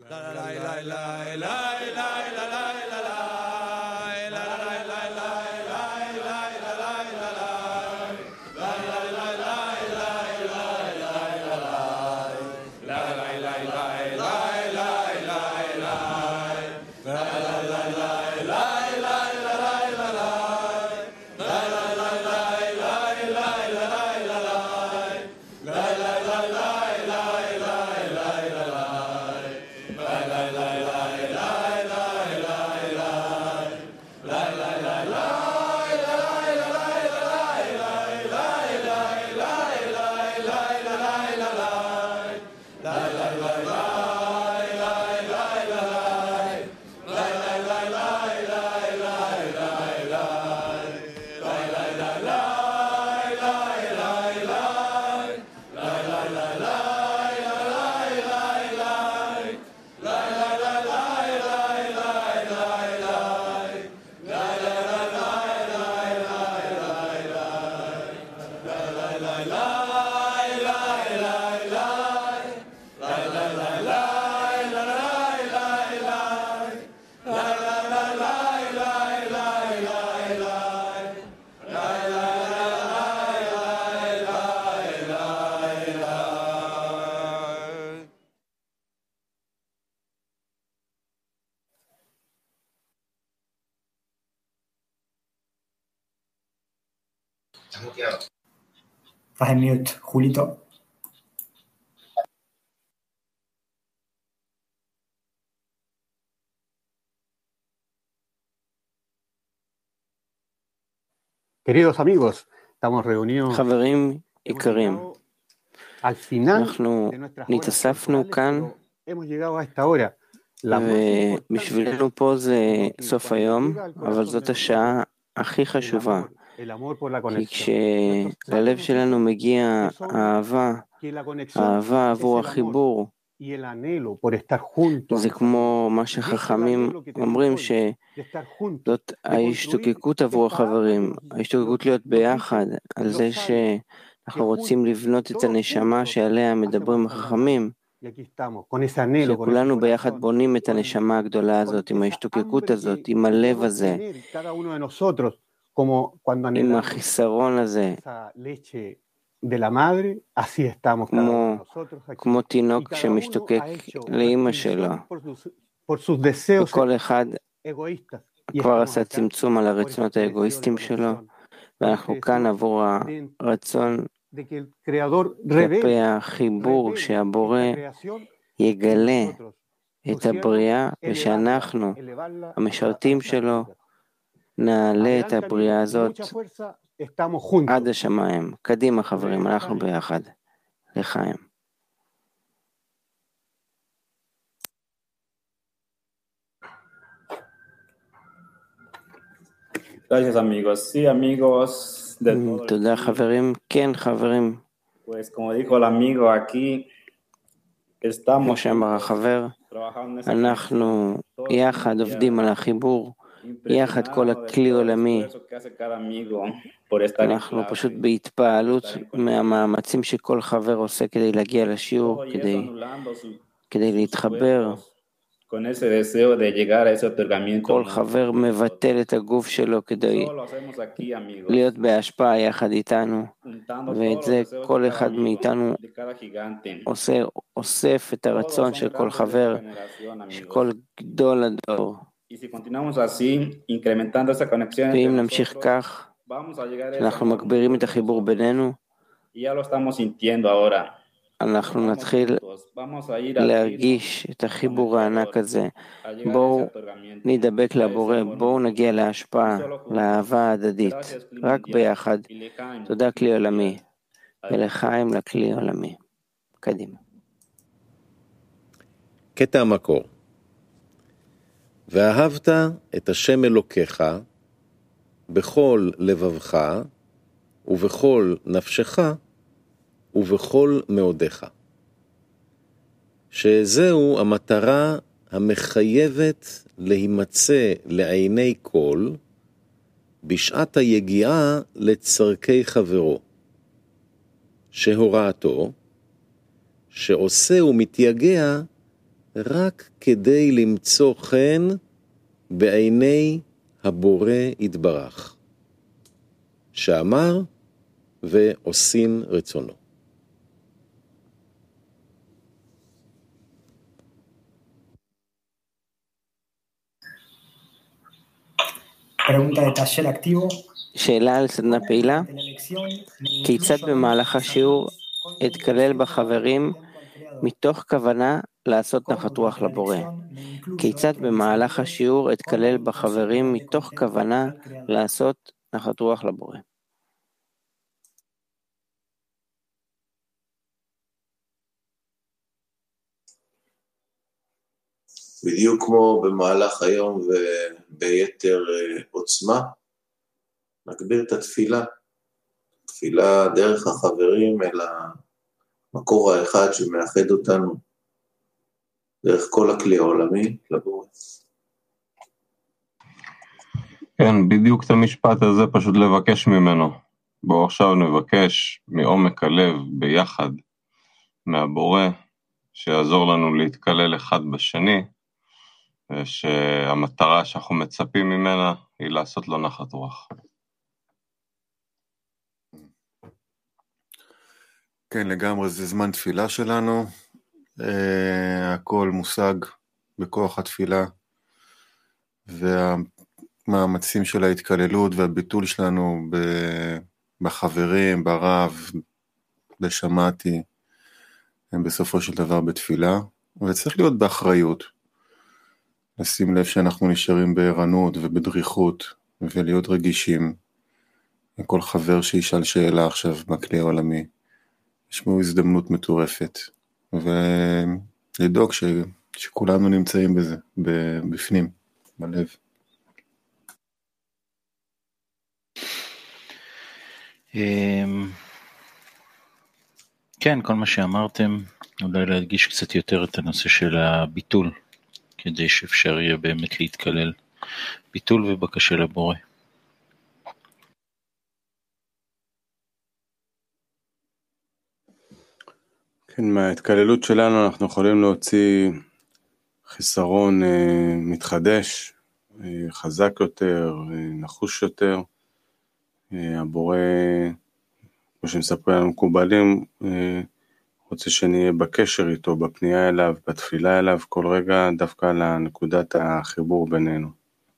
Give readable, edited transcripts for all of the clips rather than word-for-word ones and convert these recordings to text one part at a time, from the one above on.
Estás en mute, Julito. Queridos amigos, estamos reunidos חברים יקרים, al final אנחנו de nuestras horas נתאספנו culturales, כאן, pero hemos llegado a esta hora. La más importante, ובשבילנו פה זה כי סוף cuando היום, llega al אבל corazón זאת de השעה הכי el חשובה, amor por la כי conexión. Nuestros כשללב sabios nos שלנו dicen מגיע que son- אהבה, que la conexión האהבה es עבור el amor החיבור, y el anhelo por estar junto a זה nuestros כמו מה amigos. Y ese es el שחכמים anhelo que tenemos אומרים hoy, de estar juntos, שזאת de construir ההשתוקקות עבור esta החברים, alma que ההשתוקקות להיות nos ביחד, dicen על los זה sabios, שאנחנו רוצים לבנות את todos הנשמה juntos שעליה מדברים hacemos esta החכמים, Y aquí estamos, con ese anhelo, con ese שכולנו ביחד corazón, בונים את con, הנשמה הגדולה con הזאת, עם esa ההשתוקקות hambre הזאת, que עם הלב debemos הזה, tener cada uno de nosotros, como cuando עם anhelamos החיסרון הזה, esa leche de la madre, así estamos cada uno de nosotros aquí. כמו Y תינוק cada uno שמשתוקק ha hecho לאמא שלו, restricción por sus deseos וכל אחד egoístas. Y כבר estamos עשה acá צמצום על por הרצונות este deseo de האגואיסטיים שלו, conexión, por ואנחנו este כאן deseo עבור הרצון de que el Creador כלפי החיבור שהבורא esta creación en יגלה nosotros, את su siervo, הבריאה, elevarla, ושאנחנו, elevarla המשרתים hasta las שלו, nubes. נעלה את Adelante, הבריאה amigos, הזאת mucha fuerza, estamos juntos. עד השמיים. קדימה חברים, אנחנו ביחד. לחיים. Gracias amigos. Sí, amigos de todo el תודה equipo. חברים. כן חברים. Pues como dijo el amigo aquí, כמו estamos שאמר החבר, trabajando en esa אנחנו conexión. יחד עובדים על החיבור, יחד כל Impresionado הכלי del עולמי. esfuerzo que hace cada amigo por estar en אנחנו clase. פשוט בהתפעלות מהמאמצים שכל חבר עושה כדי להגיע לשיעור, Todo y eso anulando כדי sus להתחבר. cuerpos con ese deseo de llegar a ese otorgamiento. כל חבר מבטל את הגוף שלו כדי Solo lo hacemos aquí, amigos. להיות בהשפעה יחד איתנו, Juntando ואת todos זה los deseos כל de cada אחד amigo, מאיתנו de cada gigante. אוסף את הרצון של כל חבר, של כל גדול הדור. Y si continuamos así, incrementando esa conexión entre ואם נמשיך nosotros, כך, vamos a llegar a ese שאנחנו amor מגבירים mutuo את entre החיבור nosotros. בינינו, Y ya lo estamos sintiendo ahora. אנחנו Vamos נתחיל juntos, vamos a ir al ritmo להרגיש את החיבור הענק הזה. a llegar a בואו ese otorgamiento, נדבק a ese לבורא, amor בואו mutuo. נגיע להשפעה, לאהבה ההדדית, Gracias, Kli רק Mundial, ביחד. y Lejaim, תודה כלי עולמי, Mundial. ולחיים לכלי עולמי. קדימה. קטע המקור. ואהבת את השם אלוקיך בכל לבבך ובכל נפשך ובכל מאודיך. שזהו המטרה המחייבת להימצא לעיני כל בשעת היגיעה לצרכי חברו, שהוראתו, שעושה ומתייגע רק כדי למצוא חן בעיני הבורא יתברך, שאמר ועושים רצונו. שאלה על סדנה פעילה, כיצד במהלך השיעור אתקלל בחברים מתוך כוונה לעשות נחת רוח לבורא? כיצד במהלך השיעור אתקלל בחברים מתוך כוונה לעשות נחת רוח לבורא? בדיוק כמו במהלך היום וביתר עוצמה, נגביר את התפילה, תפילה דרך החברים אל המקור האחד שמאחד אותנו, דרך כל הכלי העולמי לבורא. כן, בדיוק את המשפט הזה פשוט לבקש ממנו. בואו עכשיו נבקש מעומק הלב ביחד מהבורא, שיעזור לנו להתקלל אחד בשני, ושהמטרה שאנחנו מצפים ממנה היא לעשות לו נחת רוח. כן, לגמרי, זה זמן תפילה שלנו, הכל מושג בכוח התפילה, והמאמצים של ההתקללות והביטול שלנו בחברים, ברב, בשמעתי, הם בסופו של דבר בתפילה, וצריך להיות באחריות, לשים לב שאנחנו נשארים בערנות ובדריכות, ולהיות רגישים, לכל חבר שישאל שאלה עכשיו בכלי העולמי, יש לנו הזדמנות מטורפת, ולדאוג שכולנו נמצאים בזה, בפנים, בלב. כן, כל מה שאמרתם, אולי להדגיש קצת יותר את הנושא של הביטול, כדי שאפשר יהיה באמת להתקלל. ביטול ובקשה לבורא. כן, מההתקללות שלנו אנחנו יכולים להוציא חיסרון מתחדש, חזק יותר, נחוש יותר. הבורא, כמו שמספרים לנו מקובלים, רוצה שנהיה בקשר איתו, בפנייה אליו, בתפילה אליו, כל רגע דווקא לנקודת החיבור בינינו.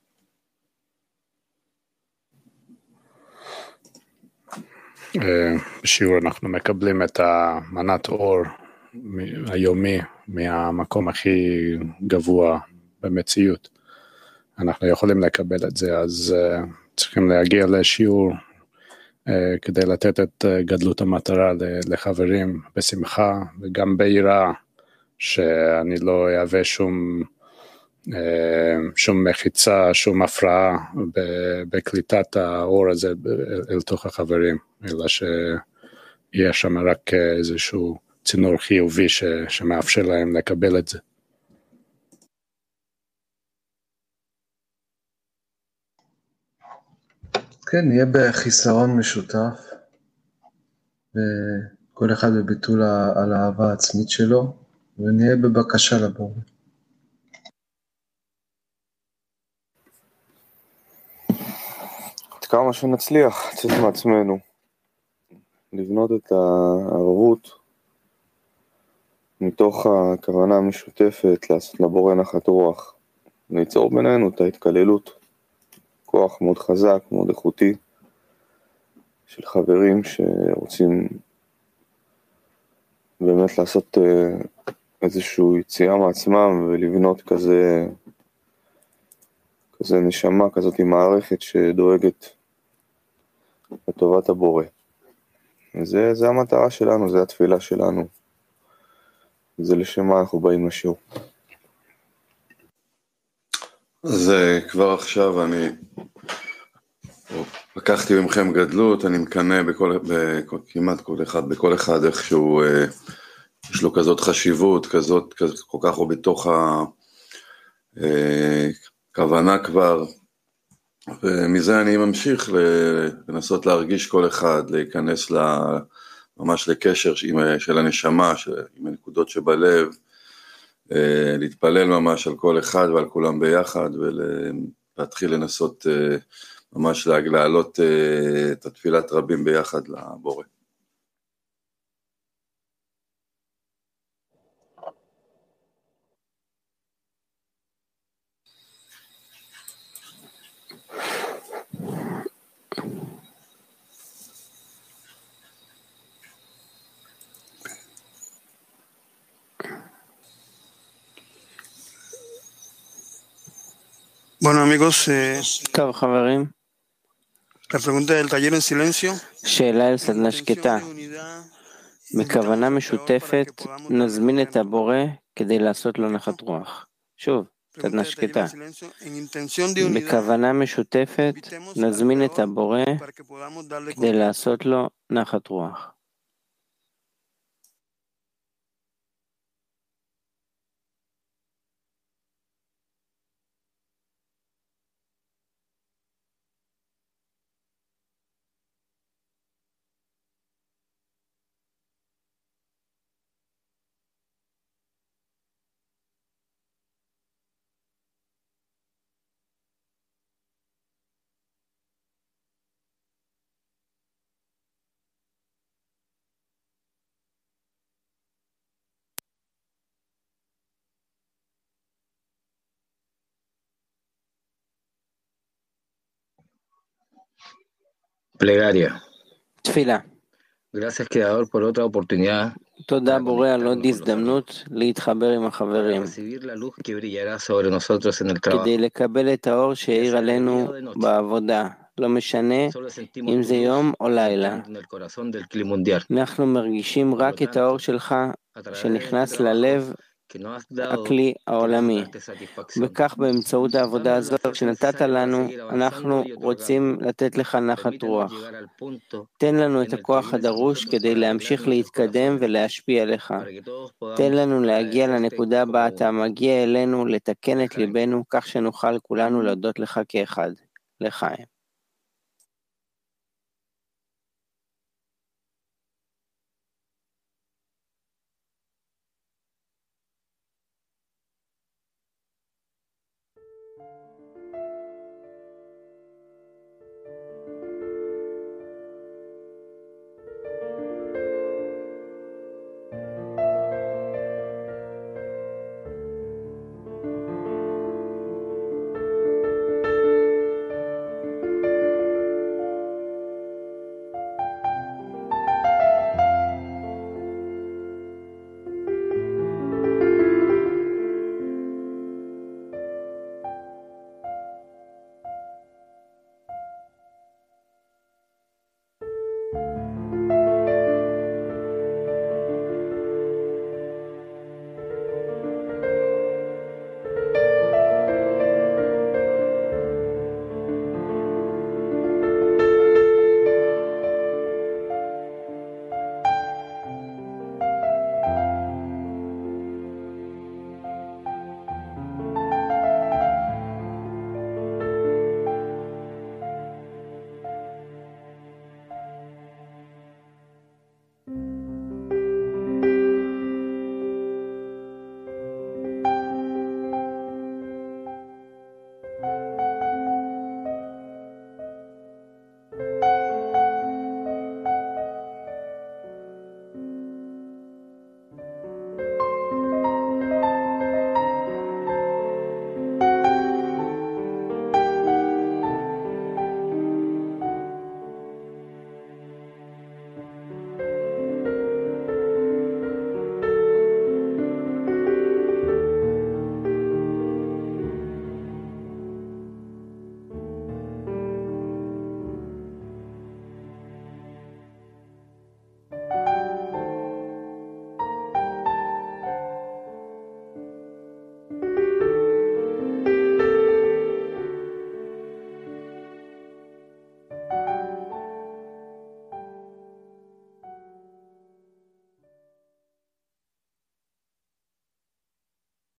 בשיעור אנחנו מקבלים את המנת אור היומי מהמקום הכי גבוה במציאות. אנחנו יכולים לקבל את זה, אז צריכים להגיע לשיעור כדי לתת את גדלות המטרה לחברים בשמחה וגם ביראה, שאני לא אהווה שום מחיצה, שום הפרעה בקליטת האור הזה אל תוך החברים, אלא שיהיה שם רק איזשהו צינור חיובי שמאפשר להם לקבל את זה. כן, נהיה בחיסרון משותף, וכל אחד בביטול על האהבה העצמית שלו, ונהיה בבקשה לבורא. עד כמה שנצליח לצאת מעצמנו, לבנות את הערבות מתוך הכוונה המשותפת לעשות לבורא נחת רוח, ליצור בינינו את ההתקללות. כוח מאוד חזק, מאוד איכותי, של חברים שרוצים באמת לעשות איזשהו יציאה מעצמם ולבנות כזה נשמה, כזאת עם מערכת שדואגת לטובת הבורא. זה המטרה שלנו, זה התפילה שלנו. זה לשם מה אנחנו באים לשיעור. אז כבר עכשיו אני לקחתי ממכם גדלות, אני מקנה כמעט בכל אחד איכשהו יש לו כזאת חשיבות, כזאת כל כך הוא בתוך הכוונה כבר, ומזה אני ממשיך לנסות להרגיש כל אחד, להיכנס ממש לקשר של הנשמה, עם הנקודות שבלב, להתפלל ממש על כל אחד ועל כולם ביחד, ולהתחיל לנסות ממש להעלות את התפילת רבים ביחד לבורא. Bueno, amigos, טוב חברים, la pregunta del taller en silencio. שאלה אל סדנה שקטה. בכוונה משותפת נזמין את הבורא כדי לעשות לו נחת רוח. שוב, סדנה שקטה. בכוונה משותפת נזמין את הבורא כדי לעשות לו נחת רוח. Plegaria. תפילה. Gracias, Creador, por otra oportunidad. תודה בורא על עוד הזדמנות להתחבר עם החברים, כדי לקבל את האור שיאיר עלינו בעבודה, לא משנה אם זה יום או לילה. אנחנו מרגישים רק את האור שלך שנכנס ללב הכלי העולמי, וכך באמצעות העבודה הזאת שנתת לנו, אנחנו רוצים לתת לך נחת רוח. תן לנו את הכוח הדרוש כדי להמשיך להתקדם ולהשפיע לך. תן לנו להגיע לנקודה בה אתה מגיע אלינו, לתקן את ליבנו, כך שנוכל כולנו להודות לך כאחד. לחיים.